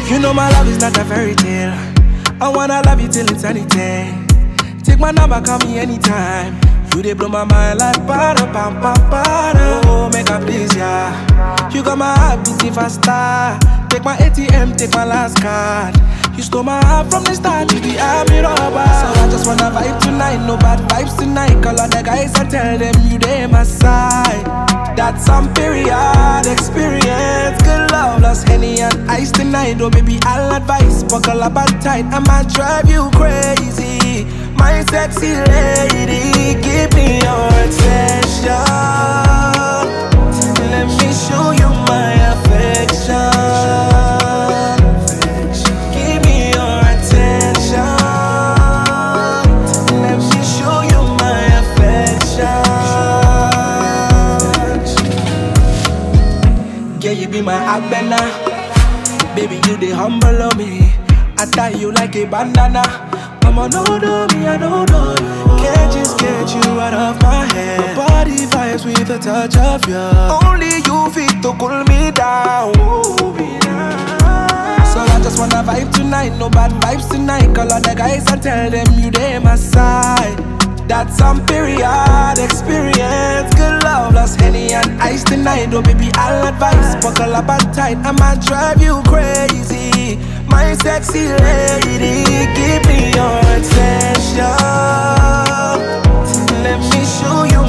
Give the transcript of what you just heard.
You know my love is not a fairy tale. I wanna love you till eternity. Take my number, call me anytime. You dey blow my mind like para pam pam para. Oh, make a please, yeah. You got my heart beating faster. Take my ATM, take my last card. You stole my heart from the start, you the army robber. So I just wanna vibe tonight, no bad vibes tonight. Call all the guys and tell them you dey my side. That's some period experience. Good love, lost Henny and ice tonight. Oh baby, I'll advise, buckle up and tight. I might drive you crazy, my sexy lady. Give me your attention. Let me show you my affection. Give me your attention. Let me show you my affection. Yeah, you be my abena. Baby, you the humble of me. I tie you like a bandana. Mama, no, do me, I don't know you. Can't just get you out of my head. My body vibes with a touch of you. Only you fit to cool me down. So I just wanna vibe tonight, no bad vibes tonight. Call all the guys and tell them you dey my side. That's some period experience. Good love, lost Henny and ice tonight. Oh baby, I'll advise, buckle up and tight. I might drive you crazy, my sexy lady. Give me your attention. Let me show you